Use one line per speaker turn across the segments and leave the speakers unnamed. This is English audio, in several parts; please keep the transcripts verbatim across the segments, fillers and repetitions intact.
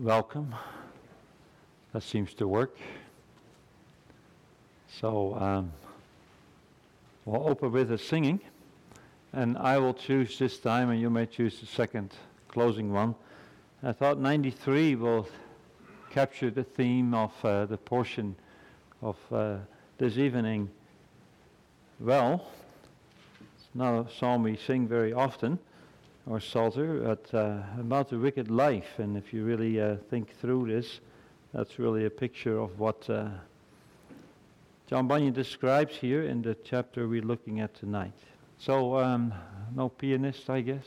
welcome. That seems to work. So um, we'll open with a singing, and I will choose this time, and you may choose the second closing one. I thought ninety-three will capture the theme of uh, the portion of uh, this evening well. It's not a psalm we sing very often, or psalter, but uh, about the wicked life. And if you really uh, think through this, that's really a picture of what uh, John Bunyan describes here in the chapter we're looking at tonight. So, um, no pianist, I guess.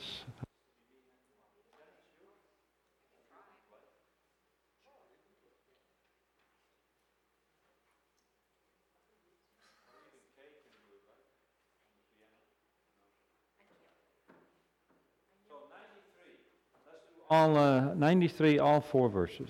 All uh, ninety-three, all four verses.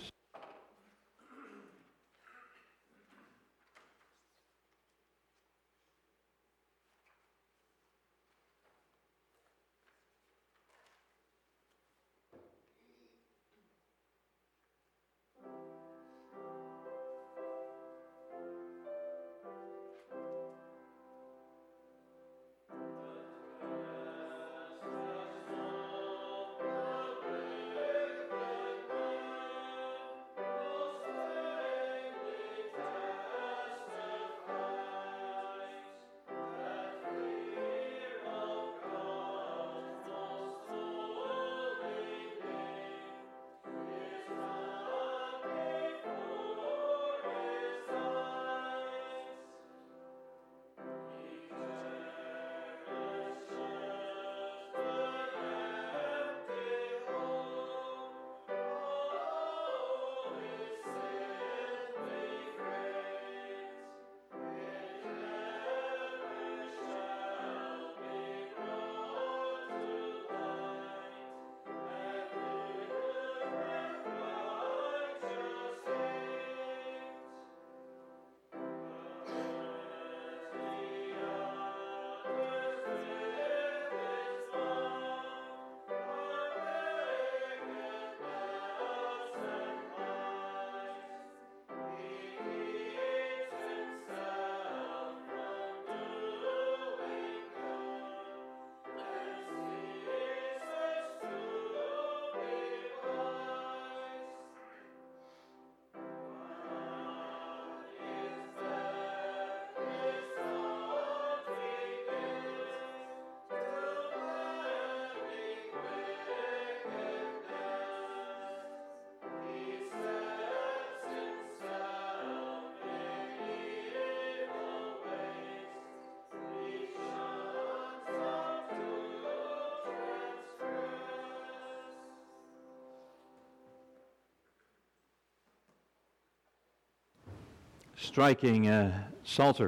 Striking uh, psalter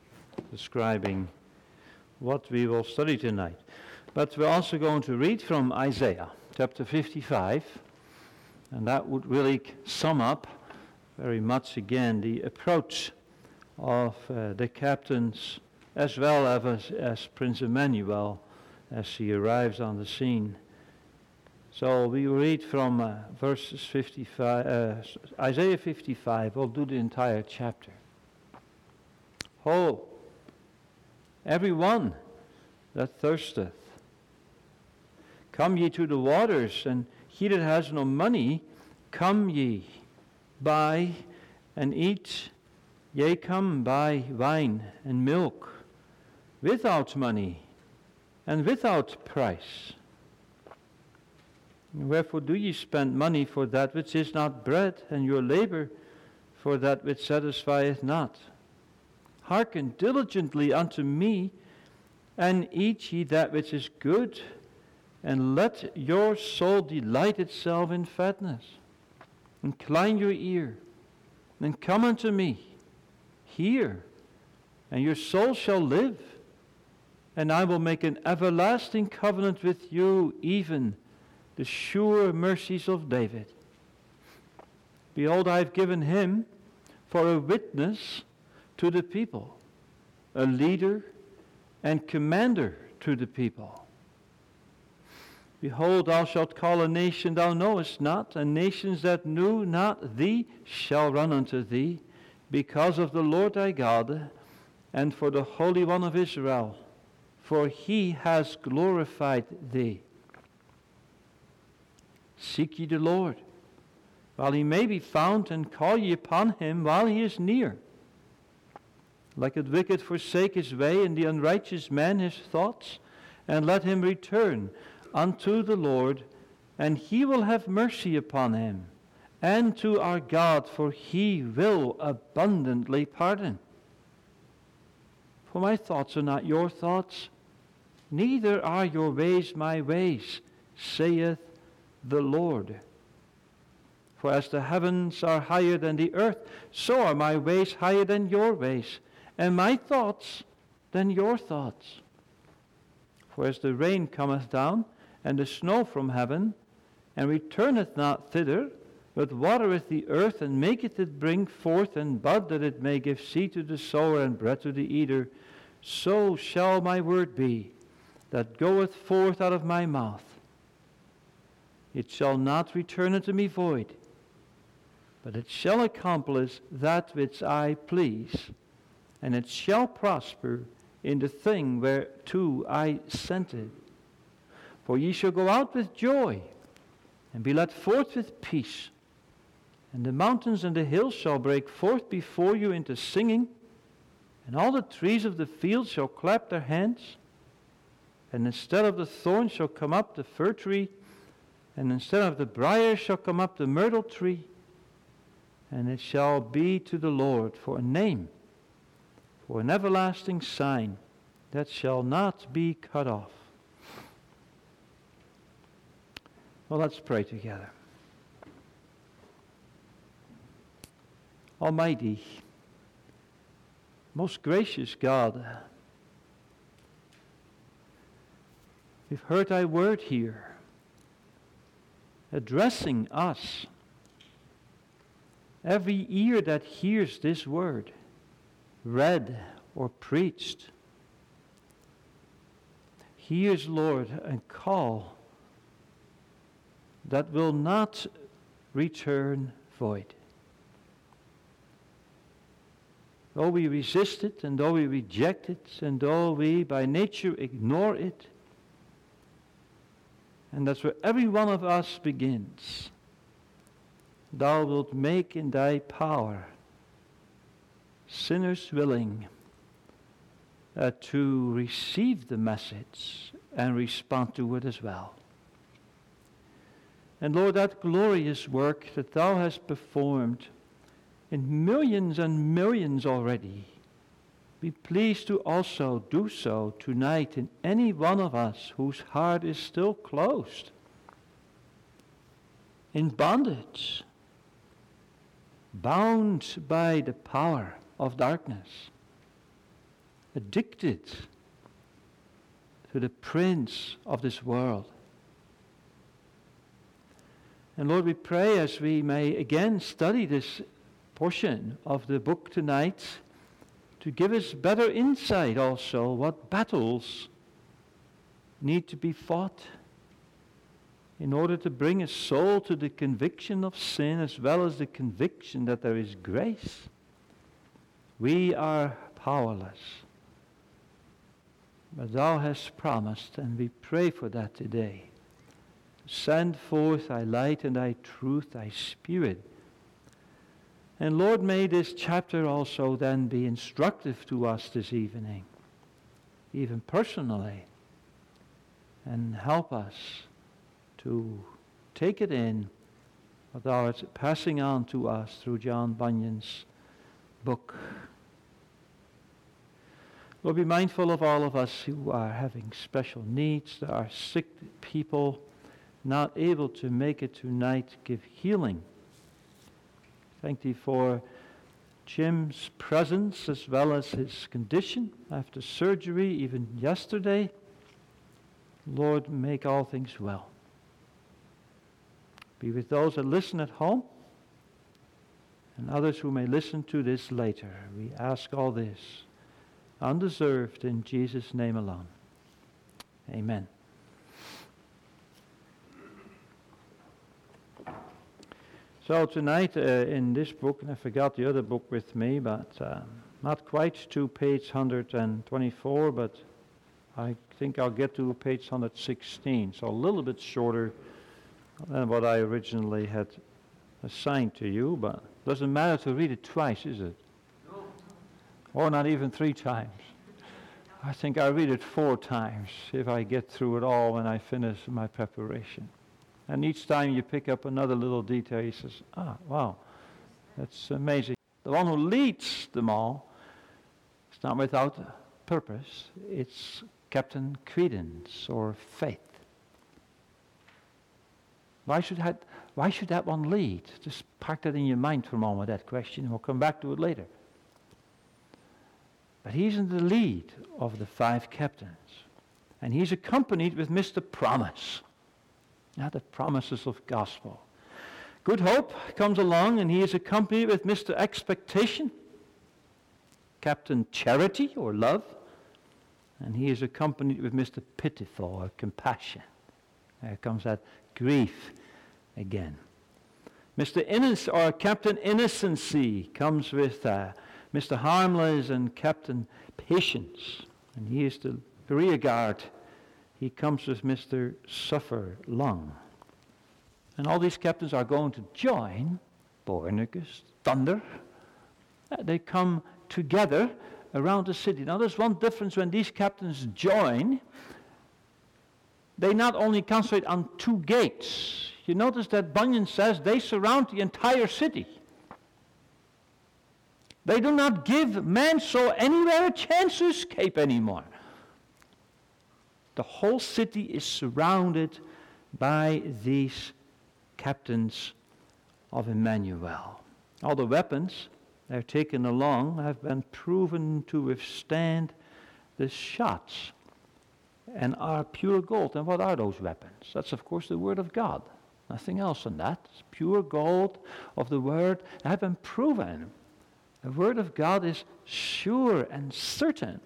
describing what we will study tonight. But we're also going to read from Isaiah chapter fifty-five, and that would really sum up very much again the approach of uh, the captains as well as, as Prince Emmanuel as he arrives on the scene. So we read from uh, verses fifty-five, uh, Isaiah fifty-five. We'll do the entire chapter. Ho, everyone that thirsteth, come ye to the waters, and he that has no money, come ye, buy and eat. Yea, come buy wine and milk, without money and without price. Wherefore do ye spend money for that which is not bread, and your labor for that which satisfieth not? Hearken diligently unto me, and eat ye that which is good, and let your soul delight itself in fatness. Incline your ear, and come unto me. Hear, and your soul shall live, and I will make an everlasting covenant with you, even the sure mercies of David. Behold, I have given him for a witness to the people, a leader and commander to the people. Behold, thou shalt call a nation thou knowest not, and nations that knew not thee shall run unto thee, because of the Lord thy God, and for the Holy One of Israel, for he has glorified thee. Seek ye the Lord, while he may be found, and call ye upon him while he is near. Let the wicked forsake his way, and the unrighteous man his thoughts, and let him return unto the Lord, and he will have mercy upon him, and to our God, for he will abundantly pardon. For my thoughts are not your thoughts, neither are your ways my ways, saith the Lord. For as the heavens are higher than the earth, so are my ways higher than your ways, and my thoughts than your thoughts. For as the rain cometh down, and the snow from heaven, and returneth not thither, but watereth the earth, and maketh it bring forth and bud, that it may give seed to the sower and bread to the eater, so shall my word be, that goeth forth out of my mouth. It shall not return unto me void, but it shall accomplish that which I please, and it shall prosper in the thing whereto I sent it. For ye shall go out with joy, and be led forth with peace. And the mountains and the hills shall break forth before you into singing, and all the trees of the field shall clap their hands. And instead of the thorn shall come up the fir tree, and instead of the briar shall come up the myrtle tree. And it shall be to the Lord for a name, for an everlasting sign that shall not be cut off. Well, let's pray together. Almighty, most gracious God, we've heard thy word here, addressing us. Every ear that hears this word, read or preached, hears, Lord, a call that will not return void. Though we resist it, and though we reject it, and though we by nature ignore it, and that's where every one of us begins, thou wilt make in thy power sinners willing uh, to receive the message and respond to it as well. And Lord, that glorious work that thou hast performed in millions and millions already, be pleased to also do so tonight in any one of us whose heart is still closed, in bondage, bound by the power of darkness, addicted to the prince of this world. And Lord, we pray as we may again study this portion of the book tonight, to give us better insight also what battles need to be fought in order to bring a soul to the conviction of sin as well as the conviction that there is grace. We are powerless, but thou hast promised, and we pray for that today. Send forth thy light and thy truth, thy spirit. And Lord, may this chapter also then be instructive to us this evening, even personally, and help us to take it in what thou art passing on to us through John Bunyan's book. Lord, be mindful of all of us who are having special needs. There are sick people not able to make it tonight. Give healing. Thank thee for Jim's presence as well as his condition after surgery, even yesterday. Lord, make all things well. Be with those that listen at home and others who may listen to this later. We ask all this undeserved in Jesus' name alone. Amen. So tonight uh, in this book, and I forgot the other book with me, but uh, not quite to page one hundred twenty-four, but I think I'll get to page one hundred sixteen, so a little bit shorter than what I originally had assigned to you, but it doesn't matter to read it twice, is it? No. Or not even three times. I think I'll read it four times if I get through it all when I finish my preparation. And each time you pick up another little detail, he says, ah, wow, that's amazing. The one who leads them all is not without purpose. It's Captain Credence or Faith. Why should that, why should that one lead? Just park that in your mind for a moment, that question. We'll come back to it later. But he's in the lead of the five captains. And he's accompanied with Mister Promise. Now the promises of gospel. Good Hope comes along and he is accompanied with Mister Expectation, Captain Charity or Love, and he is accompanied with Mister Pitiful or Compassion. There comes that grief again. Mister Innoc- or Captain Innocency comes with uh, Mister Harmless and Captain Patience, and he is the rear guard. He comes with Mister Suffer Long. And all these captains are going to join Bornicus, Thunder. Uh, they come together around the city. Now there's one difference when these captains join. They not only concentrate on two gates. You notice that Bunyan says they surround the entire city. They do not give Mansoul anywhere a chance to escape anymore. The whole city is surrounded by these captains of Emmanuel. All the weapons they're taken along have been proven to withstand the shots and are pure gold. And what are those weapons? That's of course the Word of God. Nothing else than that. It's pure gold of the Word. Have been proven. The Word of God is sure and certain.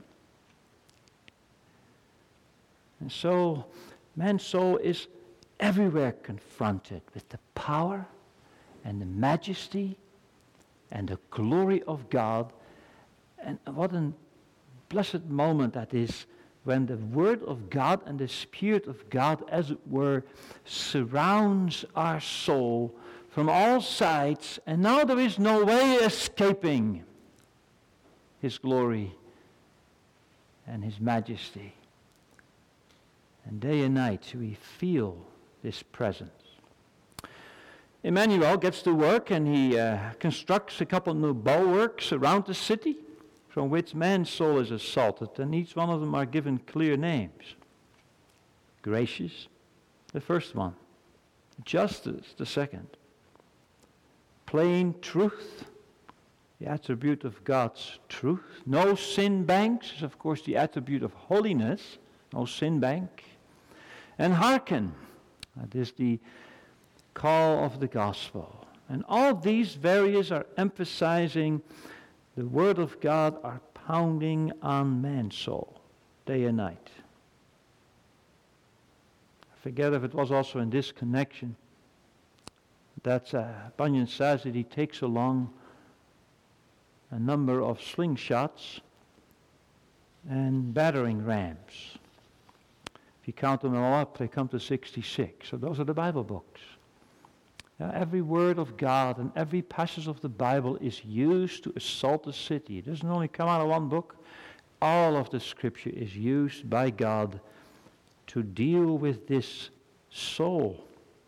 And so, man's soul is everywhere confronted with the power and the majesty and the glory of God. And what a blessed moment that is when the Word of God and the Spirit of God, as it were, surrounds our soul from all sides, and now there is no way escaping His glory and His majesty. And day and night we feel this presence. Emmanuel gets to work and he uh, constructs a couple of new bulwarks around the city from which man's soul is assaulted, and each one of them are given clear names. Gracious, the first one. Justice, the second. Plain truth, the attribute of God's truth. No sin banks is of course the attribute of holiness. No sin bank. And hearken, that is the call of the gospel. And all these various are emphasizing the Word of God, are pounding on man's soul day and night. I forget if it was also in this connection that uh, Bunyan says that he takes along a number of slingshots and battering rams. If you count them all up, they come to sixty-six. So those are the Bible books. Now, every word of God and every passage of the Bible is used to assault the city. It doesn't only come out of one book. All of the Scripture is used by God to deal with this soul.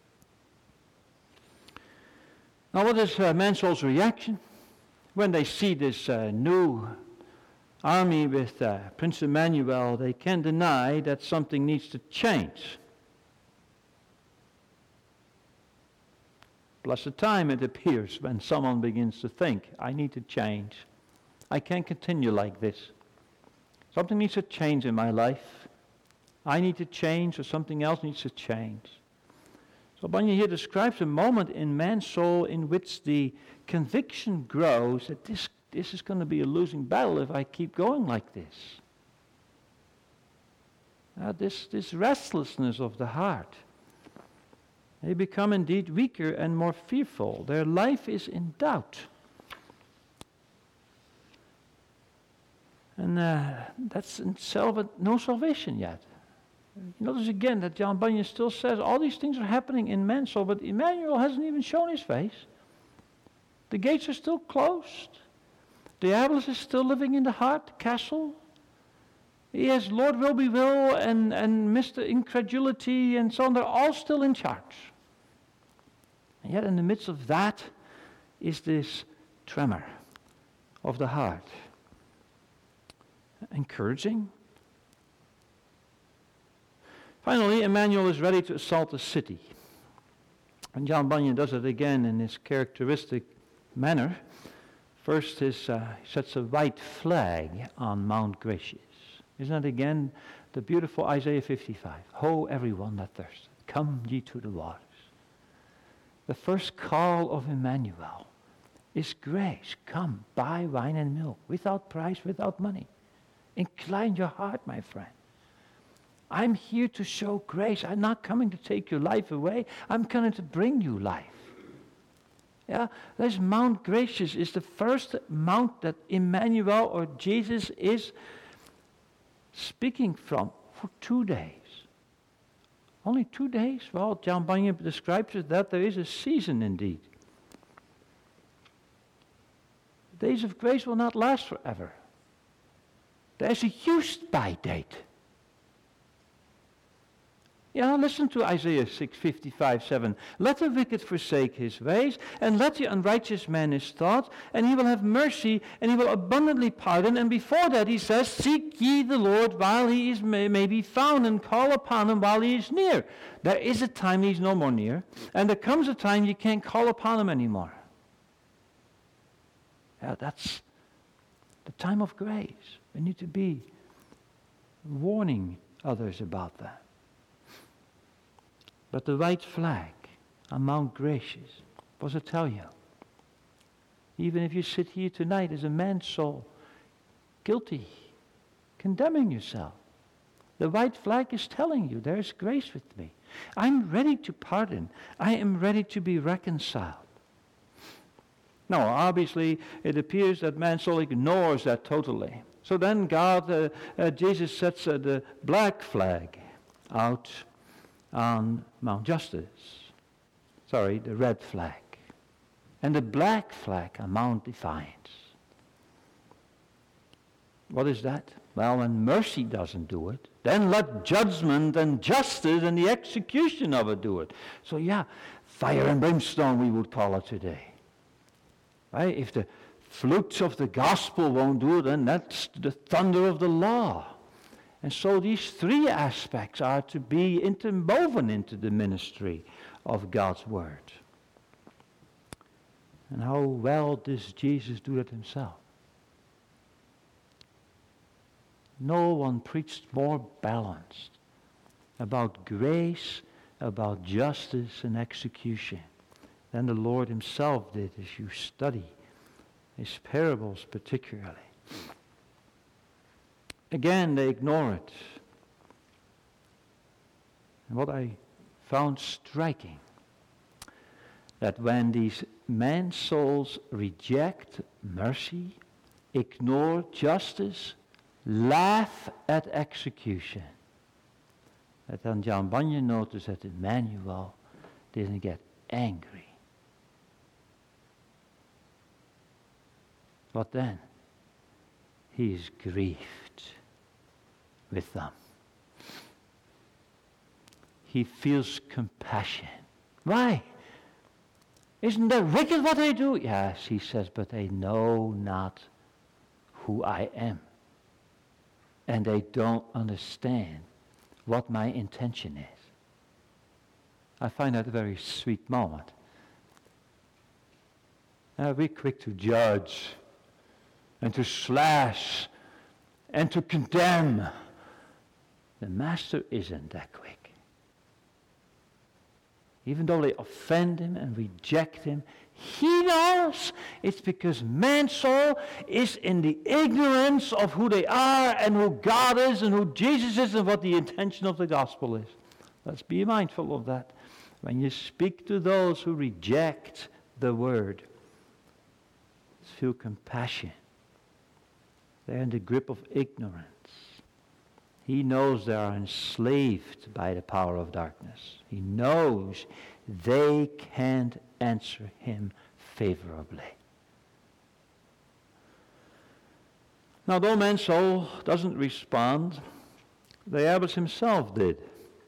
Now, what is uh, man's soul's reaction when they see this uh, new army with uh, Prince Emmanuel? They can't deny that something needs to change. Blessed time it appears when someone begins to think, I need to change. I can't continue like this. Something needs to change in my life. I need to change, or something else needs to change. So Bunyan here describes a moment in man's soul in which the conviction grows that this, this is going to be a losing battle if I keep going like this. Uh, this, this restlessness of the heart. They become indeed weaker and more fearful. Their life is in doubt. And uh, that's in itself no salvation yet. Notice again that John Bunyan still says all these things are happening in man's soul, but Emmanuel hasn't even shown his face. The gates are still closed. Diabolus is still living in the heart, the castle. He has Lord Will Be Will and, and Mister Incredulity and so on. They're all still in charge. And yet in the midst of that is this tremor of the heart. Encouraging. Finally, Emmanuel is ready to assault the city. And John Bunyan does it again in his characteristic manner. First, his, uh, he sets a white flag on Mount Gracious. Isn't that again the beautiful Isaiah fifty-five? Ho, everyone that thirsteth, come ye to the waters. The first call of Emmanuel is grace. Come, buy wine and milk, without price, without money. Incline your heart, my friend. I'm here to show grace. I'm not coming to take your life away. I'm coming to bring you life. Yeah, this Mount Gracious is the first mount that Emmanuel or Jesus is speaking from for two days. Only two days? Well, John Bunyan describes it that there is a season indeed. The days of grace will not last forever. There's a use-by date. Yeah, listen to Isaiah six fifty-five, seven. Let the wicked forsake his ways, and let the unrighteous man his thoughts, and he will have mercy, and he will abundantly pardon. And before that he says, seek ye the Lord while he is may, may be found, and call upon him while he is near. There is a time he's no more near, and there comes a time you can't call upon him anymore. Yeah, that's the time of grace. We need to be warning others about that. But the white flag on Mount Gracious, what does it tell you? Even if you sit here tonight as a man's soul, guilty, condemning yourself, the white flag is telling you there is grace with me. I'm ready to pardon. I am ready to be reconciled. Now, obviously, it appears that man's soul ignores that totally. So then God, uh, uh, Jesus sets uh, the black flag out on Mount Justice. Sorry, the red flag. And the black flag on Mount Defiance. What is that? Well, when mercy doesn't do it, then let judgment and justice and the execution of it do it. So yeah, fire and brimstone we would call it today. Right? If the flutes of the gospel won't do it, then that's the thunder of the law. And so these three aspects are to be interwoven into the ministry of God's Word. And how well does Jesus do that himself? No one preached more balanced about grace, about justice and execution than the Lord himself did as you study his parables particularly. Again, they ignore it. And what I found striking, that when these men's souls reject mercy, ignore justice, laugh at execution, that then John Bunyan noticed that Emmanuel didn't get angry. What then? He is grieved with them. He feels compassion. Why? Isn't that wicked what they do? Yes, he says, but they know not who I am. And they don't understand what my intention is. I find that a very sweet moment. Uh, we're quick to judge and to slash and to condemn. The Master isn't that quick. Even though they offend him and reject him, he knows it's because man's soul is in the ignorance of who they are and who God is and who Jesus is and what the intention of the gospel is. Let's be mindful of that when you speak to those who reject the word, feel compassion. They're in the grip of ignorance. He knows they are enslaved by the power of darkness. He knows they can't answer him favorably. Now, though man's soul doesn't respond, Diabolus himself did.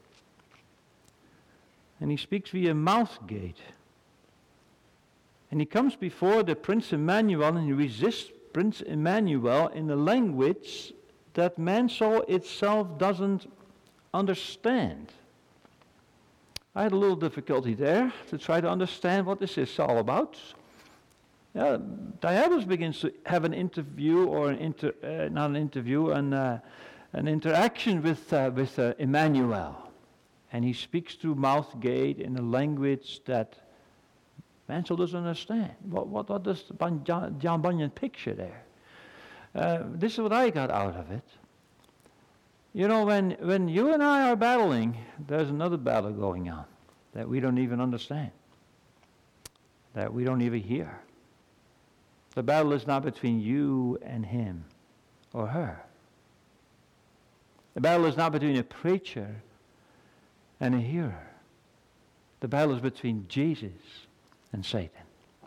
And he speaks via mouth gate. And he comes before the Prince Emmanuel and he resists Prince Emmanuel in a language that man's soul itself doesn't understand. I had a little difficulty there to try to understand what this is all about. Yeah, Diabolus begins to have an interview, or an inter, uh, not an interview, an, uh, an interaction with, uh, with uh, Emmanuel. And he speaks through mouth gate in a language that man's soul doesn't understand. What, what, what does John, John Bunyan picture there? Uh, this is what I got out of it. You know, when, when you and I are battling, there's another battle going on that we don't even understand, that we don't even hear. The battle is not between you and him or her. The battle is not between a preacher and a hearer. The battle is between Jesus and Satan.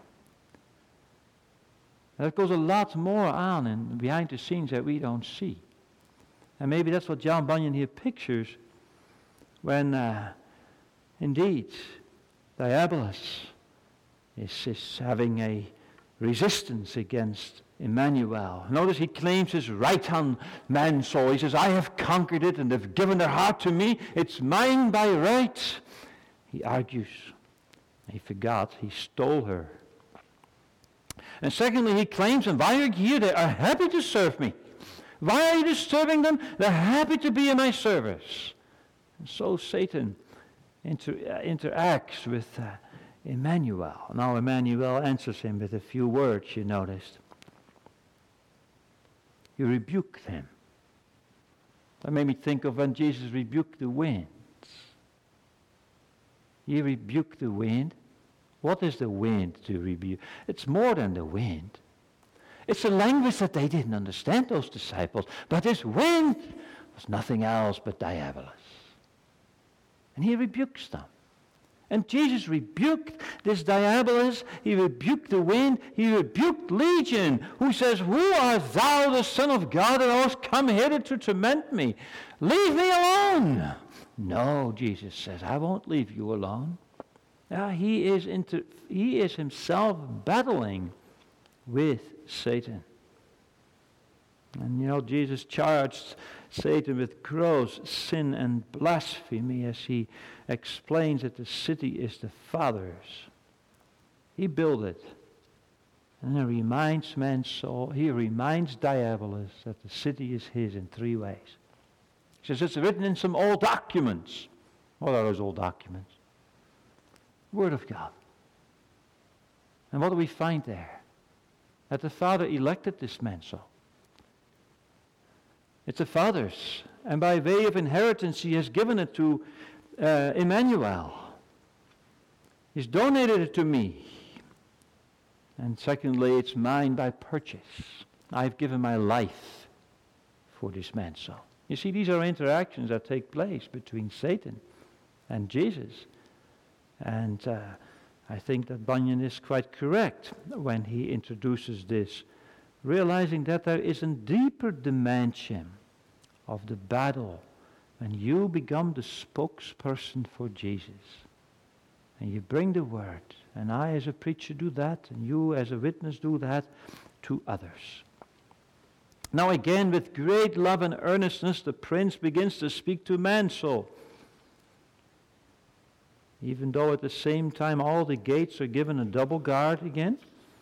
That goes a lot more on and behind the scenes that we don't see. And maybe that's what John Bunyan here pictures when, uh, indeed, Diabolus is, is having a resistance against Emmanuel. Notice he claims his right on man's soul. He says, I have conquered it and they've given their heart to me. It's mine by right. He argues. He forgot he stole her. And secondly, he claims, and why are you here? They are happy to serve me. Why are you disturbing them? They're happy to be in my service. And so Satan inter- uh, interacts with uh, Emmanuel. Now Emmanuel answers him with a few words, you noticed. He rebuked him. That made me think of when Jesus rebuked the winds. He rebuked the wind. What is the wind to rebuke? It's more than the wind. It's a language that they didn't understand, those disciples. But this wind was nothing else but Diabolus. And he rebukes them. And Jesus rebuked this Diabolus. He rebuked the wind. He rebuked Legion, who says, Who art thou, the Son of God, that hast come hither to torment me? Leave me alone. No, Jesus says, I won't leave you alone. Yeah, he is into, he is himself battling with Satan. And you know, Jesus charged Satan with gross sin and blasphemy as he explains that the city is the Father's. He built it. And he reminds man's soul, he reminds Diabolus that the city is his in three ways. He says it's written in some old documents. What are those old documents? Word of God. And what do we find there? That the Father elected this man's soul. It's the Father's. And by way of inheritance, he has given it to uh, Emmanuel. He's donated it to me. And secondly, it's mine by purchase. I've given my life for this man's soul. You see, these are interactions that take place between Satan and Jesus. And uh, I think that Bunyan is quite correct when he introduces this, realizing that there is a deeper dimension of the battle when you become the spokesperson for Jesus. And you bring the word, and I as a preacher do that, and you as a witness do that to others. Now again, with great love and earnestness, the prince begins to speak to man's soul. Even though at the same time all the gates are given a double guard again.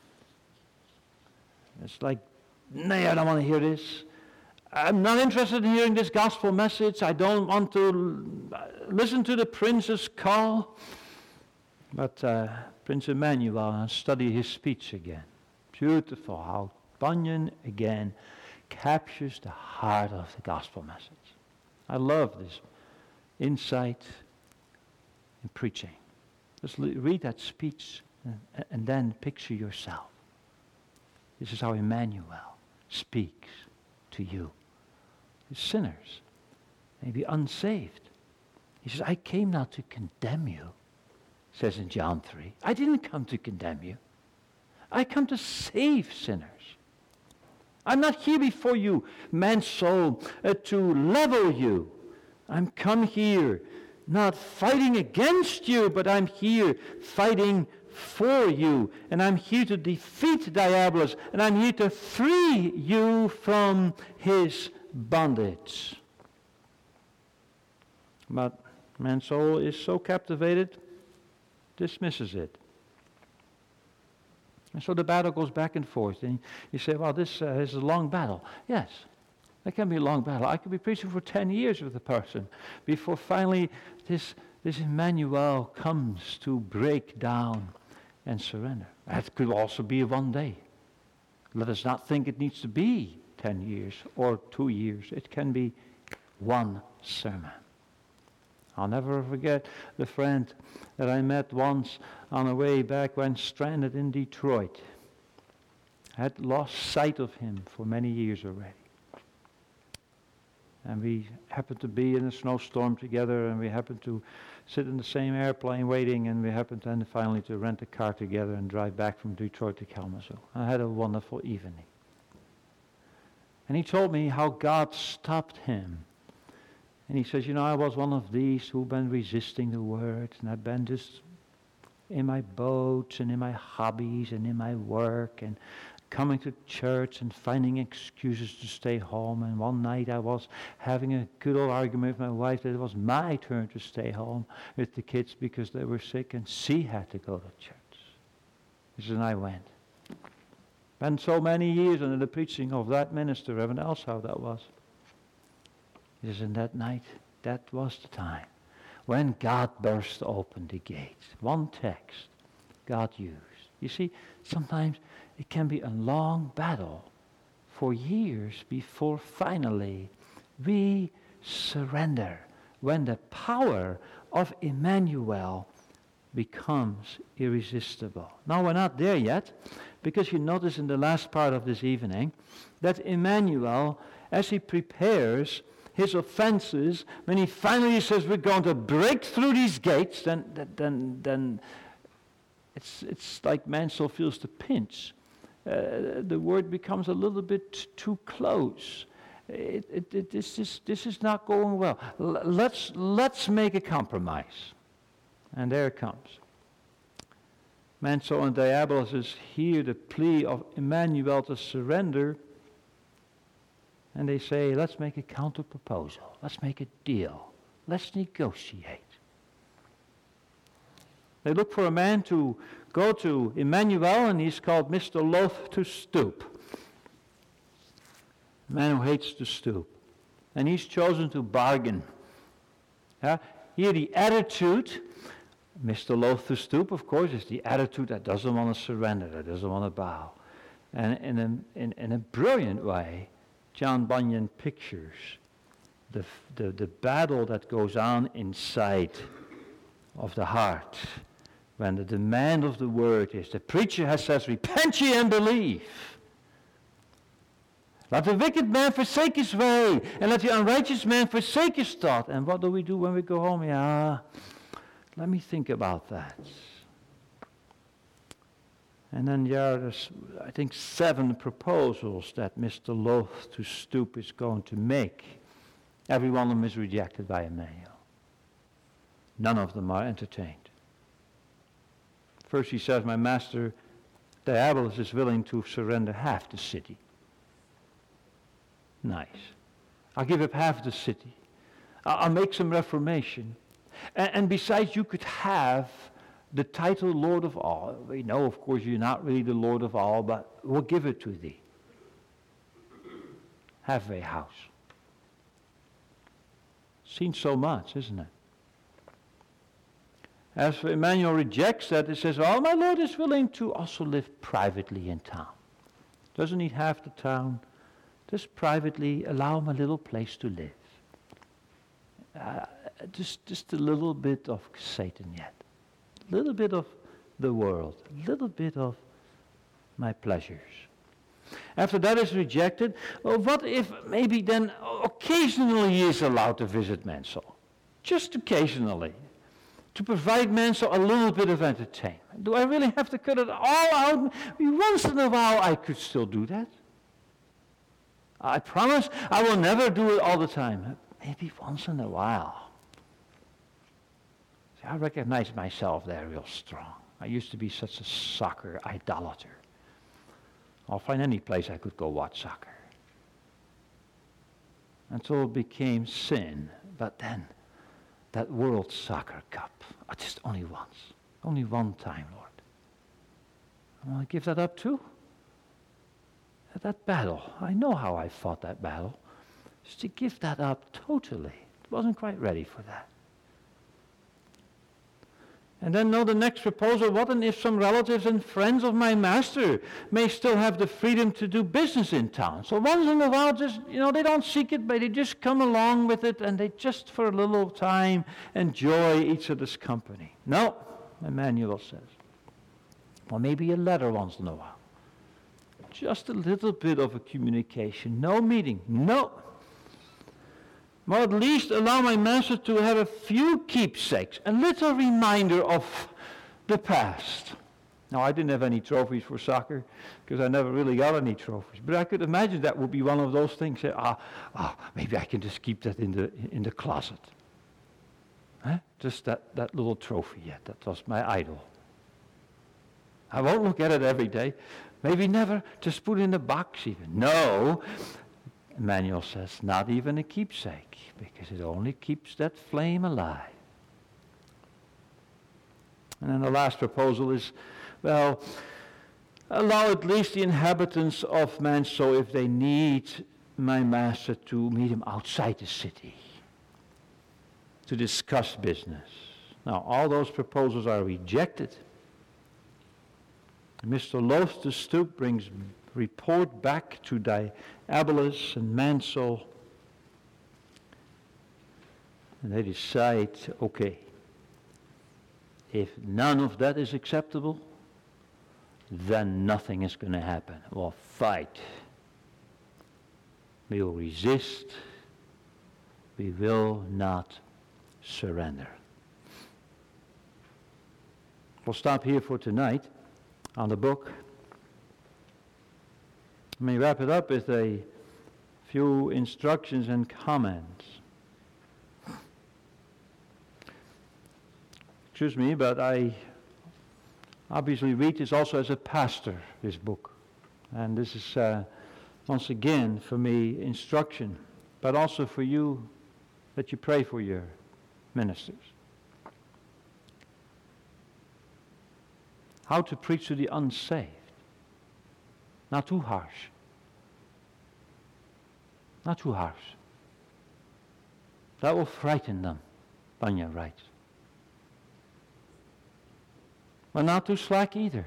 It's like, nay, I don't want to hear this. I'm not interested in hearing this gospel message. I don't want to listen to the prince's call. But uh, Prince Emmanuel, I'll study his speech again. Beautiful how Bunyan again captures the heart of the gospel message. I love this insight in preaching. Just read that speech and, and then picture yourself. This is how Emmanuel speaks to you. You sinners, maybe unsaved. He says, I came not to condemn you, says in John three. I didn't come to condemn you. I come to save sinners. I'm not here before you, man's soul, uh, to level you. I'm come here not fighting against you, but I'm here fighting for you. And I'm here to defeat Diabolus. And I'm here to free you from his bondage. But man's soul is so captivated, dismisses it. And so the battle goes back and forth. And you say, well, this uh, is a long battle. Yes, it can be a long battle. I could be preaching for ten years with a person before finally this, this Emmanuel comes to break down and surrender. That could also be one day. Let us not think it needs to be ten years or two years. It can be one sermon. I'll never forget the friend that I met once on a way back when stranded in Detroit. I had lost sight of him for many years already. And we happened to be in a snowstorm together, and we happened to sit in the same airplane waiting, and we happened then finally to rent a car together and drive back from Detroit to Kalamazoo. I had a wonderful evening. And he told me how God stopped him. And he says, you know, I was one of these who've been resisting the word, and I've been just in my boats and in my hobbies and in my work and coming to church and finding excuses to stay home. And one night I was having a good old argument with my wife that it was my turn to stay home with the kids because they were sick and she had to go to church. He says, and I went. Spent so many years under the preaching of that minister, Reverend Elshow, that was. He says, in that night, that was the time when God burst open the gates. One text God used. You see, sometimes it can be a long battle for years before finally we surrender, when the power of Emmanuel becomes irresistible. Now, we're not there yet, because you notice in the last part of this evening that Emmanuel, as he prepares his offenses, when he finally says we're going to break through these gates, then then then it's it's like man so feels the pinch. Uh, the word becomes a little bit too close. It, it, it, this is this is not going well. L- let's let's make a compromise, and there it comes. Manso and Diabolus hear the plea of Emmanuel to surrender. And they say, let's make a counter proposal. Let's make a deal. Let's negotiate. They look for a man to go to Emmanuel, and he's called Mister Loath to Stoop. A man who hates to stoop. And he's chosen to bargain. Uh, here the attitude, Mister Loath to Stoop, of course, is the attitude that doesn't want to surrender, that doesn't want to bow. And in a, in, in a brilliant way, John Bunyan pictures the, the, the battle that goes on inside of the heart when the demand of the word is, the preacher has says, repent ye and believe. Let the wicked man forsake his way, and let the unrighteous man forsake his thought. And what do we do when we go home? Yeah, let me think about that. And then there are, I think, seven proposals that Mister Loath to Stoop is going to make. Every one of them is rejected by Emmanuel. None of them are entertained. First he says, my master Diabolus is willing to surrender half the city. Nice. I'll give up half the city. I'll make some reformation. And, and besides, you could have the title Lord of all. We know, of course, you're not really the Lord of all, but we'll give it to thee. Have a house. Seen so much, isn't it? As for Emmanuel rejects that, it says, oh, my Lord is willing to also live privately in town. Doesn't need half the town. Just privately allow him a little place to live. Uh, just, just a little bit of Satan yet. a little bit of the world, a little bit of my pleasures. After that is rejected, well, what if maybe then occasionally he is allowed to visit Mansell? Just occasionally. To provide Mansell a little bit of entertainment. Do I really have to cut it all out? Once in a while I could still do that. I promise I will never do it all the time. Maybe once in a while. See, I recognize myself there real strong. I used to be such a soccer idolater. I'll find any place I could go watch soccer. Until it became sin. But then, that World Soccer Cup, oh, just only once. Only one time, Lord. I want to give that up too. That battle, I know how I fought that battle. Just to give that up totally. Wasn't quite ready for that. And then know the next proposal, what and if some relatives and friends of my master may still have the freedom to do business in town. So once in a while, just, you know, they don't seek it, but they just come along with it and they just for a little time enjoy each other's company. No, Emmanuel says. Well, maybe a letter once in a while. Just a little bit of a communication. No meeting. No. Well, at least allow my master to have a few keepsakes, a little reminder of the past. Now, I didn't have any trophies for soccer because I never really got any trophies. But I could imagine that would be one of those things. That, ah, ah, maybe I can just keep that in the in the closet. Huh? Just that, that little trophy yet. That was my idol. I won't look at it every day. Maybe never. Just put it in the box even. No. Emmanuel says, not even a keepsake, because it only keeps that flame alive. And then the last proposal is, well, allow at least the inhabitants of Mansell, if they need my master, to meet him outside the city, to discuss business. Now, all those proposals are rejected. Mister Loath to Stoop brings report back to Diabolus and Mansell, and they decide, okay, if none of that is acceptable, then nothing is going to happen. We'll fight. We will resist. We will not surrender. We'll stop here for tonight on the book. Let me wrap it up with a few instructions and comments. Excuse me, but I obviously read this also as a pastor, this book. And this is, uh, once again, for me, instruction, but also for you, that you pray for your ministers. How to preach to the unsaved. Not too harsh. Not too harsh. That will frighten them, Banya writes. But not too slack either.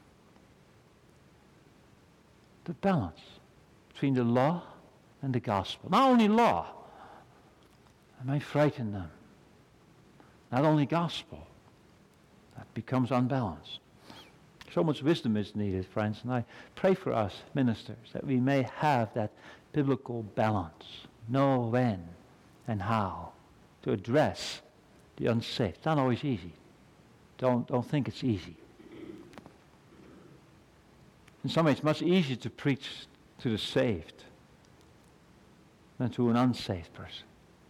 The balance between the law and the gospel. Not only law. I might frighten them. Not only gospel. That becomes unbalanced. So much wisdom is needed, friends, and I pray for us ministers that we may have that biblical balance, know when and how to address the unsaved. It's not always easy. Don't, don't think it's easy. In some ways, it's much easier to preach to the saved than to an unsaved person.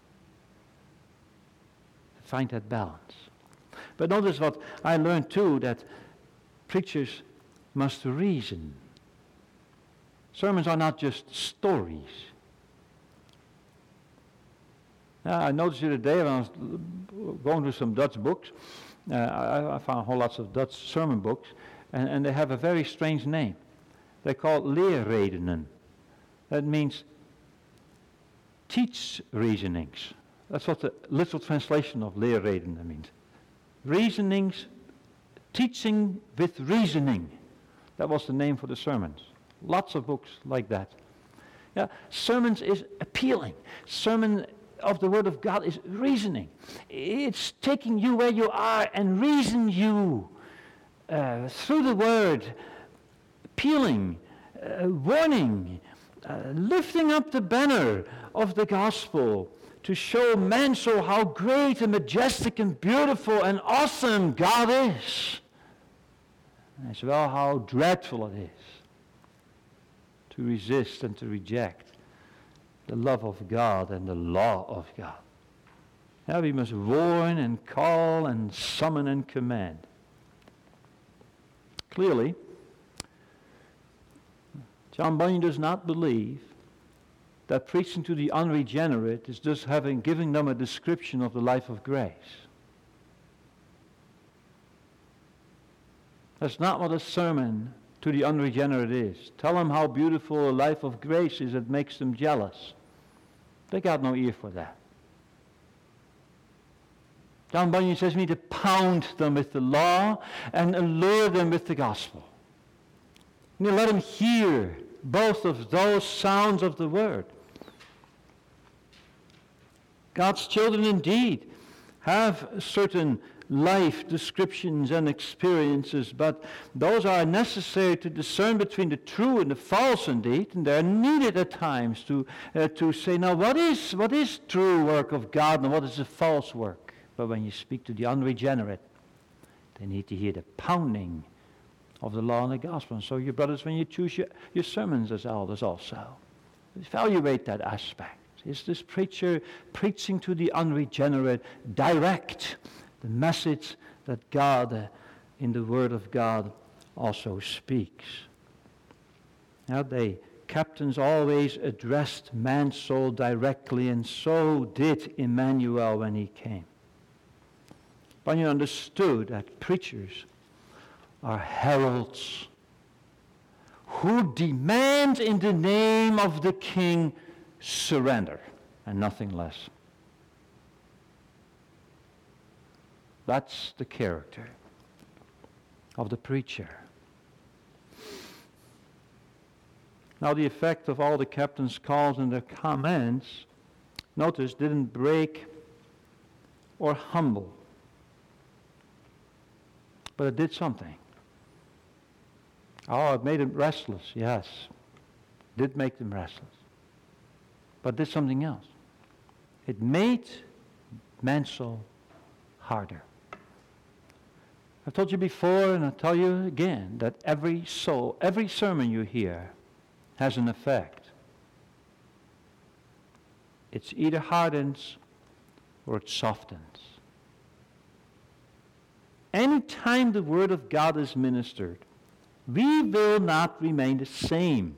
To find that balance. But notice what I learned too, that preachers must reason. Sermons are not just stories. Now, I noticed the other day when I was going through some Dutch books, uh, I, I found whole lots of Dutch sermon books, and, and they have a very strange name. They're called leerredenen. That means teach reasonings. That's what the literal translation of leerredenen means. Reasonings, teaching with reasoning. That was the name for the sermons. Lots of books like that. Yeah, sermons is appealing. Sermon of the Word of God is reasoning. It's taking you where you are and reason you uh, through the Word, appealing, uh, warning, uh, lifting up the banner of the gospel to show men so how great and majestic and beautiful and awesome God is, as well how dreadful it is to resist and to reject the love of God and the law of God. Now we must warn and call and summon and command. Clearly, John Bunyan does not believe that preaching to the unregenerate is just having giving them a description of the life of grace. That's not what a sermon to the unregenerate is. Tell them how beautiful a life of grace is that makes them jealous. They got no ear for that. John Bunyan says we need to pound them with the law and allure them with the gospel. We need to let them hear both of those sounds of the word. God's children indeed have certain life descriptions and experiences, but those are necessary to discern between the true and the false indeed, and they're needed at times to uh, to say, now what is what is true work of God and what is a false work? But when you speak to the unregenerate, they need to hear the pounding of the law and the gospel. And so you brothers, when you choose your, your sermons as elders also, evaluate that aspect. Is this preacher preaching to the unregenerate direct the message that God uh, in the Word of God also speaks? Now the captains always addressed man's soul directly, and so did Emmanuel when he came. Bunyan understood that preachers are heralds who demand in the name of the king surrender and nothing less. That's the character of the preacher. Now the effect of all the captain's calls and their comments, notice, didn't break or humble, but it did something. Oh, it made them restless, yes. It did make them restless. But it did something else. It made man's soul harder. I've told you before, and I'll tell you again, that every soul, every sermon you hear has an effect. It's either hardens or it softens. Anytime the Word of God is ministered, we will not remain the same.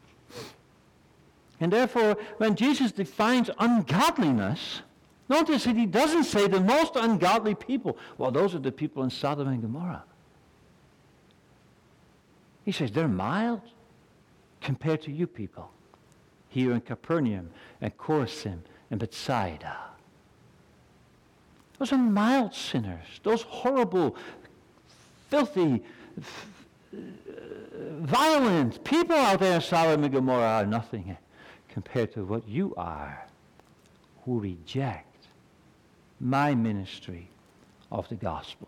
And therefore, when Jesus defines ungodliness, notice that he doesn't say the most ungodly people. Well, those are the people in Sodom and Gomorrah. He says they're mild compared to you people here in Capernaum and Chorazin and Bethsaida. Those are mild sinners. Those horrible, filthy, f- uh, violent people out there in Sodom and Gomorrah are nothing compared to what you are, who reject my ministry of the gospel.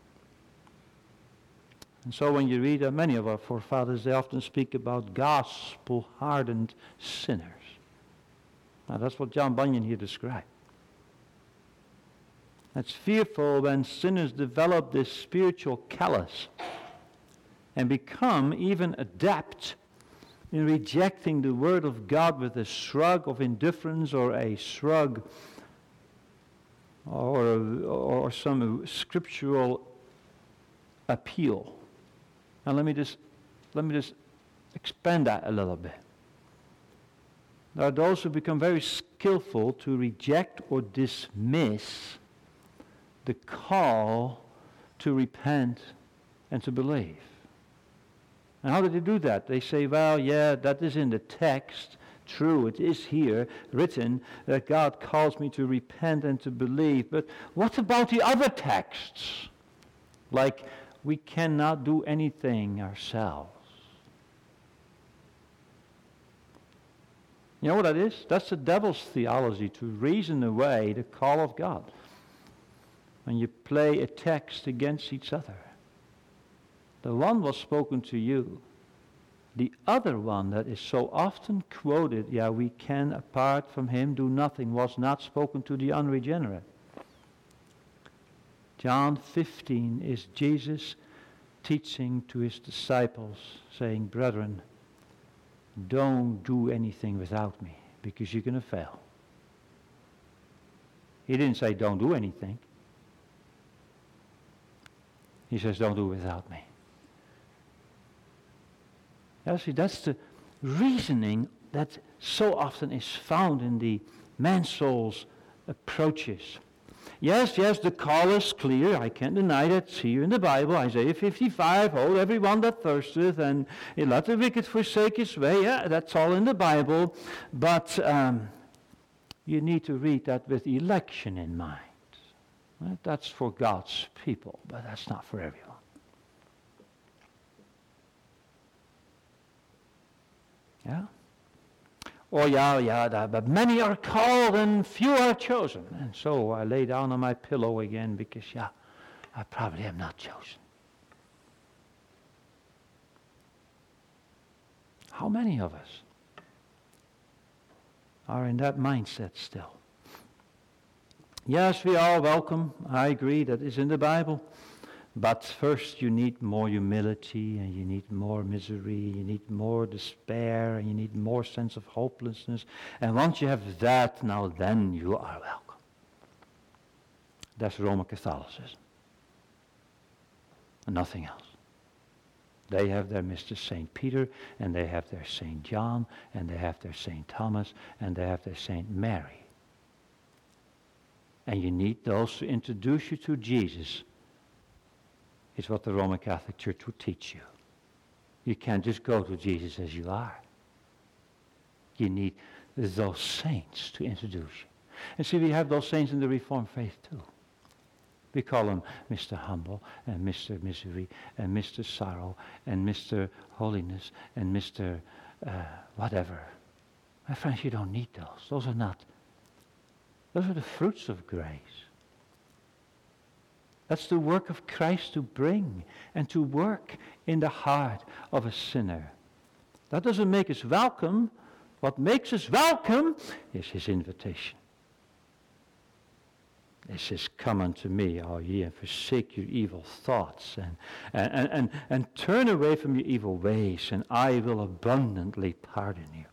And so when you read uh, many of our forefathers, they often speak about gospel-hardened sinners. Now that's what John Bunyan here described. It's fearful when sinners develop this spiritual callous and become even adept in rejecting the Word of God with a shrug of indifference or a shrug or, or some scriptural appeal. Now let me just let me just expand that a little bit. There are those who become very skillful to reject or dismiss the call to repent and to believe. And how do they do that? They say, well, yeah, that is in the text. True, it is here written that God calls me to repent and to believe. But what about the other texts? Like, we cannot do anything ourselves. You know what that is? That's the devil's theology, to reason away the call of God. When you play a text against each other. The one was spoken to you. The other one that is so often quoted, yeah, we can apart from him do nothing, was not spoken to the unregenerate. John fifteen is Jesus teaching to his disciples, saying, brethren, don't do anything without me, because you're going to fail. He didn't say don't do anything. He says don't do it without me. Yeah, see, that's the reasoning that so often is found in the man-soul's approaches. Yes, yes, the call is clear. I can't deny that. It's here in the Bible, Isaiah fifty-five, oh, everyone that thirsteth, and let the wicked forsake his way. Yeah, that's all in the Bible. But um, you need to read that with election in mind. Right? That's for God's people, but that's not for everyone. Yeah? Oh, yeah, yeah, that, but many are called and few are chosen. And so I lay down on my pillow again because, yeah, I probably am not chosen. How many of us are in that mindset still? Yes, we are welcome. I agree, that is in the Bible. But first you need more humility, and you need more misery, you need more despair, and you need more sense of hopelessness. And once you have that, now then you are welcome. That's Roman Catholicism. And nothing else. They have their Mister Saint Peter, and they have their Saint John, and they have their Saint Thomas, and they have their Saint Mary. And you need those to introduce you to Jesus. It's what the Roman Catholic Church would teach you. You can't just go to Jesus as you are. You need those saints to introduce you. And see, we have those saints in the Reformed faith too. We call them Mister Humble and Mister Misery and Mister Sorrow and Mister Holiness and Mister Uh, whatever. My friends, you don't need those. Those are not. Those are the fruits of grace. That's the work of Christ to bring and to work in the heart of a sinner. That doesn't make us welcome. What makes us welcome is his invitation. It says, come unto me, all ye, and forsake your evil thoughts, and, and, and, and turn away from your evil ways, and I will abundantly pardon you.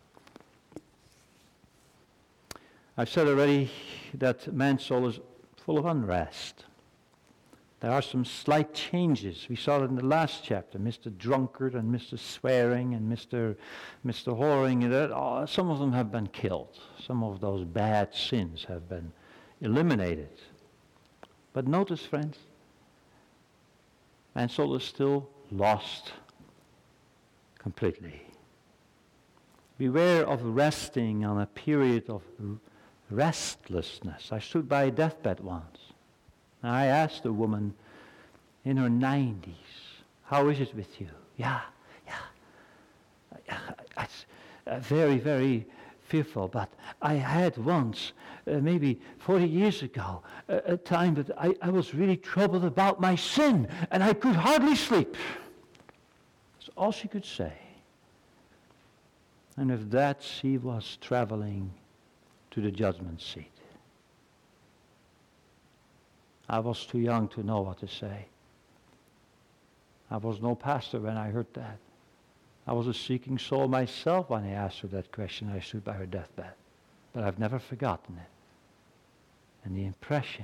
I've said already that man's soul is full of unrest. There are some slight changes. We saw it in the last chapter, Mister Drunkard and Mister Swearing and Mister Mister Whoring. And that, oh, some of them have been killed. Some of those bad sins have been eliminated. But notice, friends, man's soul is still lost completely. Beware of resting on a period of restlessness. I stood by a deathbed once. I asked a woman in her nineties, how is it with you? Yeah, yeah. It's uh, very, very fearful. But I had once, uh, maybe forty years ago, a, a time that I, I was really troubled about my sin, and I could hardly sleep. That's all she could say. And with that, she was traveling to the judgment seat. I was too young to know what to say. I was no pastor when I heard that. I was a seeking soul myself when I asked her that question. I stood by her deathbed. But I've never forgotten it. And the impression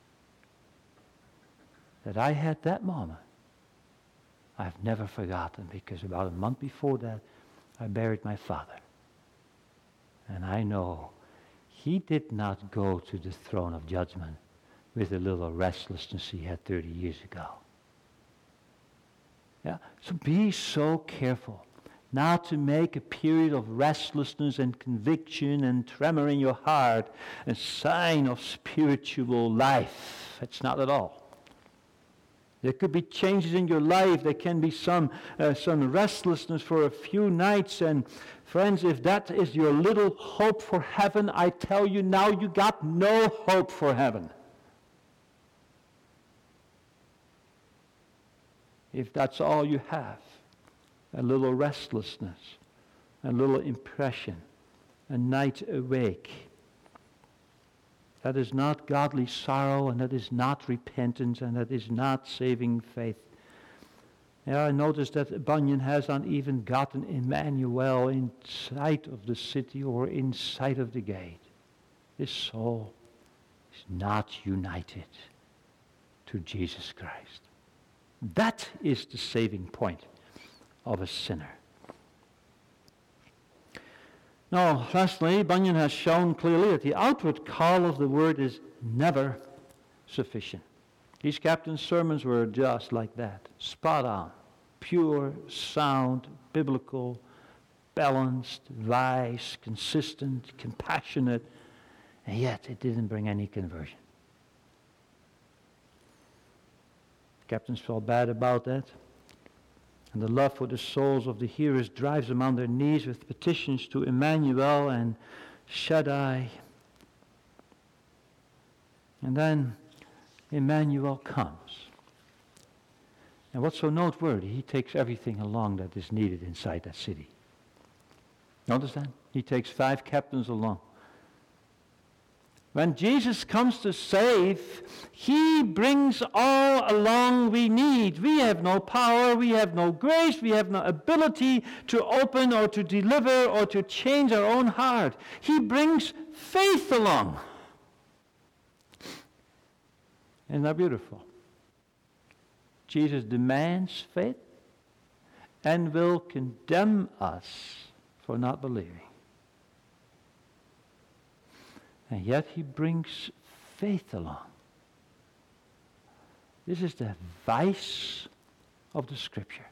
that I had that moment, I've never forgotten, because about a month before that, I buried my father. And I know he did not go to the throne of judgment with a little restlessness he had thirty years ago. Yeah. So be so careful not to make a period of restlessness and conviction and tremor in your heart a sign of spiritual life. It's not at all. There could be changes in your life. There can be some uh, some restlessness for a few nights. And friends, if that is your little hope for heaven, I tell you now, you got no hope for heaven. If that's all you have, a little restlessness, a little impression, a night awake, that is not godly sorrow, and that is not repentance, and that is not saving faith. Yeah, I noticed that Bunyan has not even gotten Emmanuel inside of the city or inside of the gate. His soul is not united to Jesus Christ. That is the saving point of a sinner. Now, lastly, Bunyan has shown clearly that the outward call of the word is never sufficient. These captain's sermons were just like that. Spot on. Pure, sound, biblical, balanced, wise, consistent, compassionate, and yet it didn't bring any conversion. Captains felt bad about that. And the love for the souls of the hearers drives them on their knees with petitions to Emmanuel and Shaddai. And then Emmanuel comes. And what's so noteworthy, he takes everything along that is needed inside that city. Notice that? He takes five captains along. When Jesus comes to save, he brings all along we need. We have no power, we have no grace, we have no ability to open or to deliver or to change our own heart. He brings faith along. Isn't that beautiful? Jesus demands faith and will condemn us for not believing. And yet he brings faith along. This is the vice of the Scripture.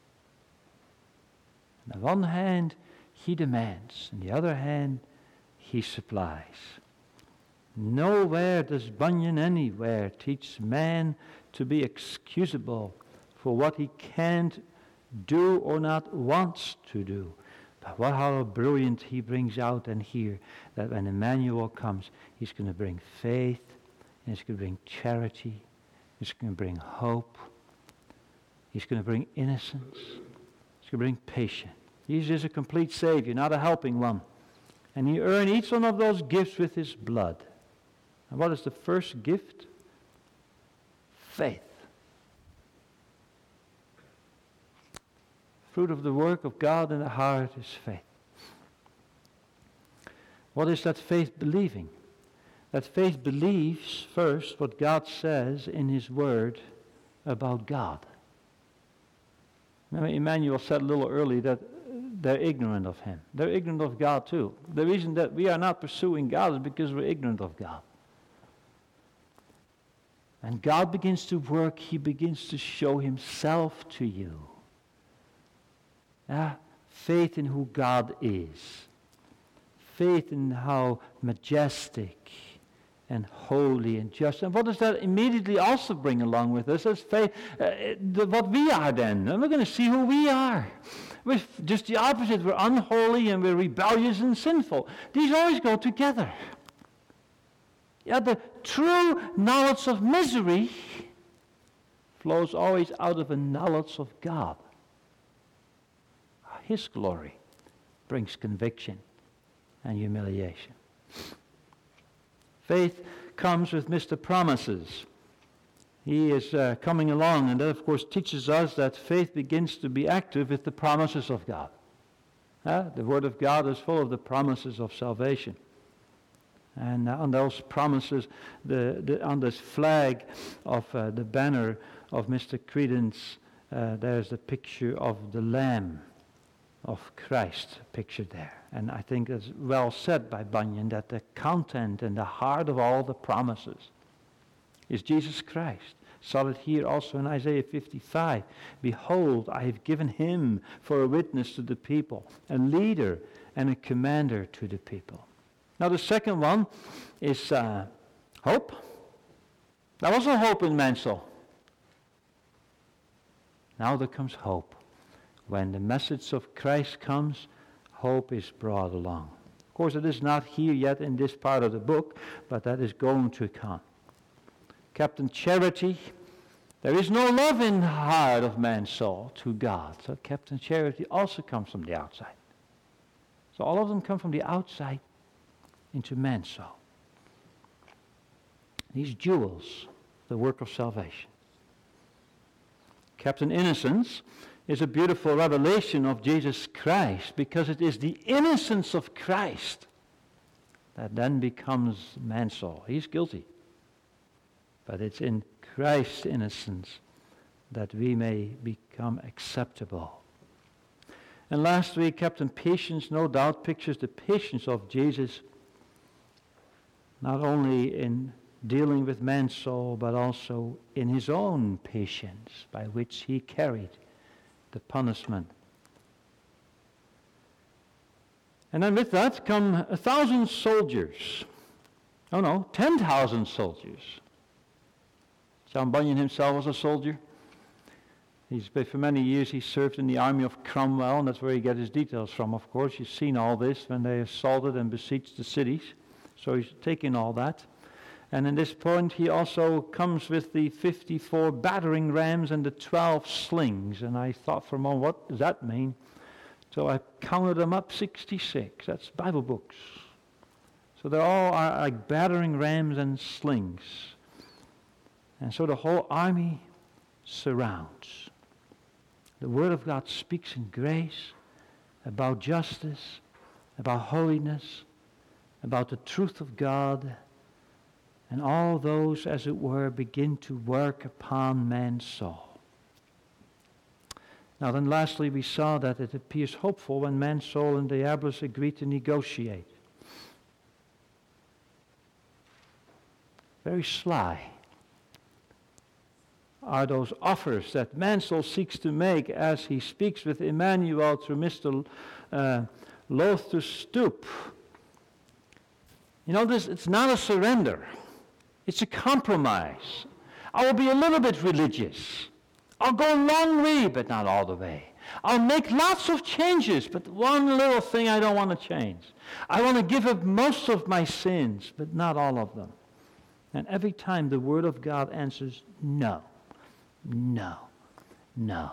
On the one hand, he demands. On the other hand, he supplies. Nowhere does Bunyan anywhere teach man to be excusable for what he can't do or not wants to do. But what how brilliant he brings out and here, that when Emmanuel comes, he's going to bring faith, and he's going to bring charity, he's going to bring hope, he's going to bring innocence, he's going to bring patience. He is a complete Savior, not a helping one. And he earned each one of those gifts with his blood. And what is the first gift? Faith. Fruit of the work of God in the heart is faith. What is that faith believing? That faith believes first what God says in his word about God. Remember, Emmanuel said a little early that they're ignorant of him. They're ignorant of God too. The reason that we are not pursuing God is because we're ignorant of God. And God begins to work, he begins to show himself to you. Yeah? Faith in who God is. Faith in how majestic and holy and just. And what does that immediately also bring along with us? As faith, uh, the, what we are then. And we're going to see who we are. We're just the opposite. We're unholy and we're rebellious and sinful. These always go together. Yeah, the true knowledge of misery flows always out of a knowledge of God. His glory brings conviction and humiliation. Faith comes with Mister Promises. He is uh, coming along, and that of course teaches us that faith begins to be active with the promises of God. Uh, the Word of God is full of the promises of salvation. And uh, on those promises, the, the, on this flag of uh, the banner of Mister Credence, uh, there's the picture of the Lamb of Christ pictured there. And I think it's well said by Bunyan that the content and the heart of all the promises is Jesus Christ. Saw it here also in Isaiah fifty-five. Behold, I have given him for a witness to the people, a leader and a commander to the people. Now the second one is uh, hope. There was a hope in Mansell. Now there comes hope. When the message of Christ comes, hope is brought along. Of course, it is not here yet in this part of the book, but that is going to come. Captain Charity, there is no love in the heart of man's soul to God. So Captain Charity also comes from the outside. So all of them come from the outside into man's soul. These jewels, the work of salvation. Captain Innocence is a beautiful revelation of Jesus Christ, because it is the innocence of Christ that then becomes man's soul. He's guilty. But it's in Christ's innocence that we may become acceptable. And last week, Captain Patience no doubt pictures the patience of Jesus, not only in dealing with man's soul, but also in his own patience, by which he carried the punishment. And then with that come a thousand soldiers. Oh no, ten thousand soldiers. John Bunyan himself was a soldier. He's been, for many years he served in the army of Cromwell, and that's where he got his details from, of course. You've seen all this when they assaulted and besieged the cities. So he's taking all that. And in this point, he also comes with the fifty-four battering rams and the twelve slings. And I thought for a moment, what does that mean? So I counted them up, sixty-six. That's Bible books. So they're all are like battering rams and slings. And so the whole army surrounds. The Word of God speaks in grace about justice, about holiness, about the truth of God. And all those, as it were, begin to work upon man's soul. Now then lastly, we saw that it appears hopeful when man's soul and Diabolus agree to negotiate. Very sly are those offers that man's soul seeks to make as he speaks with Emmanuel through Mister Uh, loath to stoop. You know, this it's not a surrender. It's a compromise. I will be a little bit religious. I'll go a long way, but not all the way. I'll make lots of changes, but one little thing I don't want to change. I want to give up most of my sins, but not all of them. And every time the Word of God answers, no, no, no.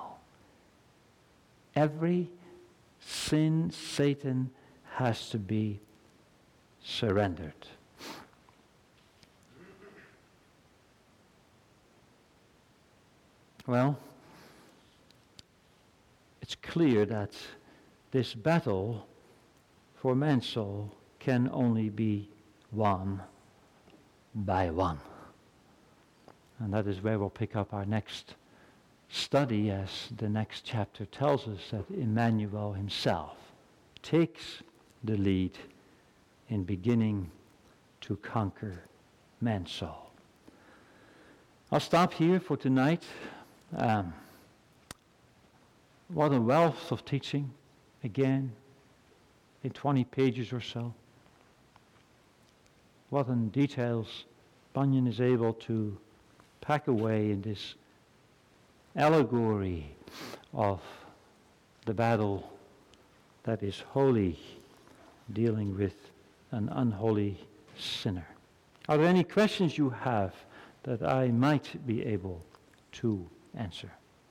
Every sin, Satan has to be surrendered. Well, it's clear that this battle for man's soul can only be won by one. And that is where we'll pick up our next study, as the next chapter tells us that Emmanuel himself takes the lead in beginning to conquer man's soul. I'll stop here for tonight. Um, what a wealth of teaching, again, in twenty pages or so. What in details Bunyan is able to pack away in this allegory of the battle that is holy, dealing with an unholy sinner. Are there any questions you have that I might be able to answer?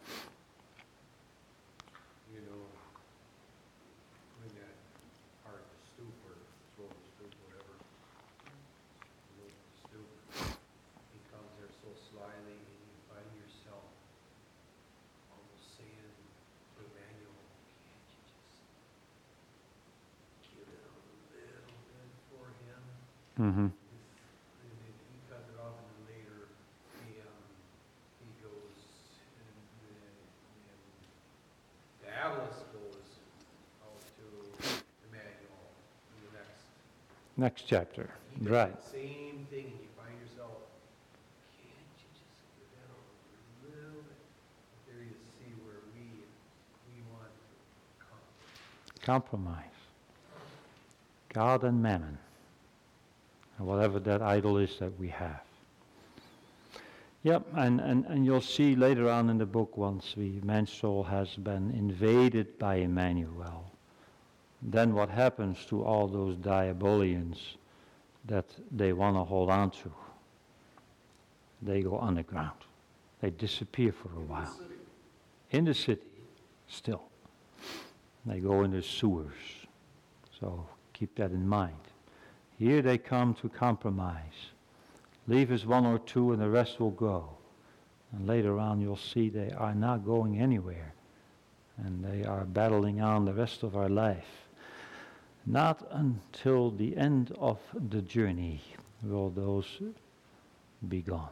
You know, when that part of the stoop or throw the stoop, whatever, you know, the stoop, he comes there so slyly, and you find yourself almost saying to Emmanuel, can't you just give it a little bit for him?
Mm-hmm. Next chapter,
you
right.
Same thing, and you find yourself, can't you just give that a little bit? There you see where we we want to come.
Compromise. God and mammon, and whatever that idol is that we have. Yep, and, and, and you'll see later on in the book, once the man's soul has been invaded by Emmanuel, then what happens to all those diabolians that they want to hold on to? They go underground. They disappear for a while. In the city, still. They go in the sewers. So keep that in mind. Here they come to compromise. Leave us one or two and the rest will go. And later on you'll see they are not going anywhere. And they are battling on the rest of our life. Not until the end of the journey will those be gone.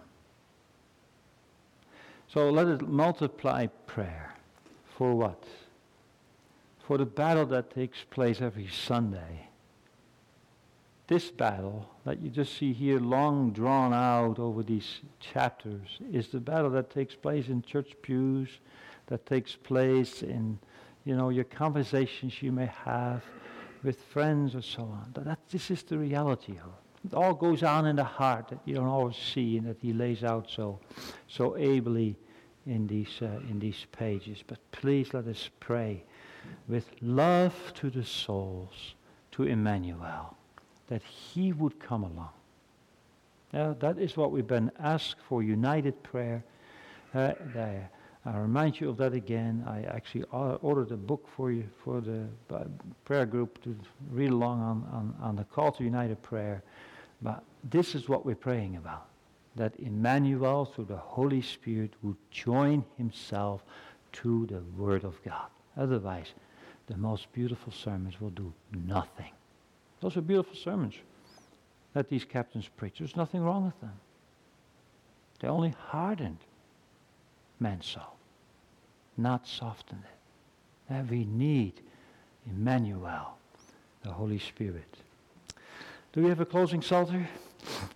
So let us multiply prayer. For what? For the battle that takes place every Sunday. This battle that you just see here long drawn out over these chapters is the battle that takes place in church pews, that takes place in, you know, your conversations you may have with friends or so on. That, that this is the reality of it. It all goes on in the heart that you don't always see and that he lays out so so ably in these uh, in these pages. But please let us pray with love to the souls, to Emmanuel, that he would come along. Now, that is what we've been asked for, united prayer. Uh, there. I remind you of that again. I actually ordered a book for you, for the uh, prayer group to read along on, on, on the call to united prayer. But this is what we're praying about, that Emmanuel, through the Holy Spirit, would join himself to the Word of God. Otherwise, the most beautiful sermons will do nothing. Those are beautiful sermons that these captains preach. There's nothing wrong with them. They only hardened man's soul, not softened it. That we need Emmanuel, the Holy Spirit. Do we have a closing psalter?